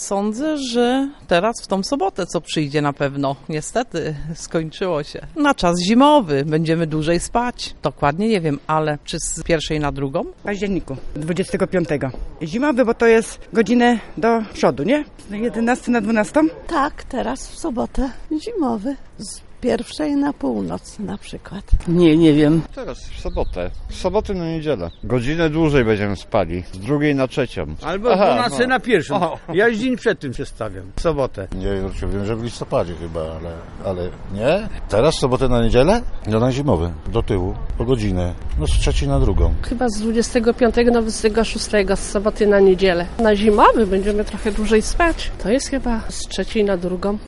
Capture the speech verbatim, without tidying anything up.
sądzę, że teraz w tą sobotę, co przyjdzie na pewno. Niestety skończyło się. Na czas zimowy będziemy dłużej spać. Dokładnie nie wiem, ale czy z pierwszej na drugą? W październiku, dwudziestego piątego. Zimowy, bo to jest godzinę do przodu, nie? Z jedenastej na dwunastą? Tak, teraz w sobotę zimowy. Z pierwszej na północ na przykład. Nie, nie wiem. Teraz w sobotę. Z soboty na niedzielę. Godzinę dłużej będziemy spali. Z drugiej na trzecią. Albo z dwunastej no. na pierwszą. Aha. Ja dzień przed tym przestawiam. W sobotę. Nie wiem, wiem, że w listopadzie chyba, ale, ale nie. Teraz w sobotę na niedzielę? No na zimowy. Do tyłu. Po godzinę. No z trzeciej na drugą. Chyba z dwudziestego piątego do dwudziestego szóstego. Z soboty na niedzielę. Na zimowy będziemy trochę dłużej spać. To jest chyba z trzeciej na drugą.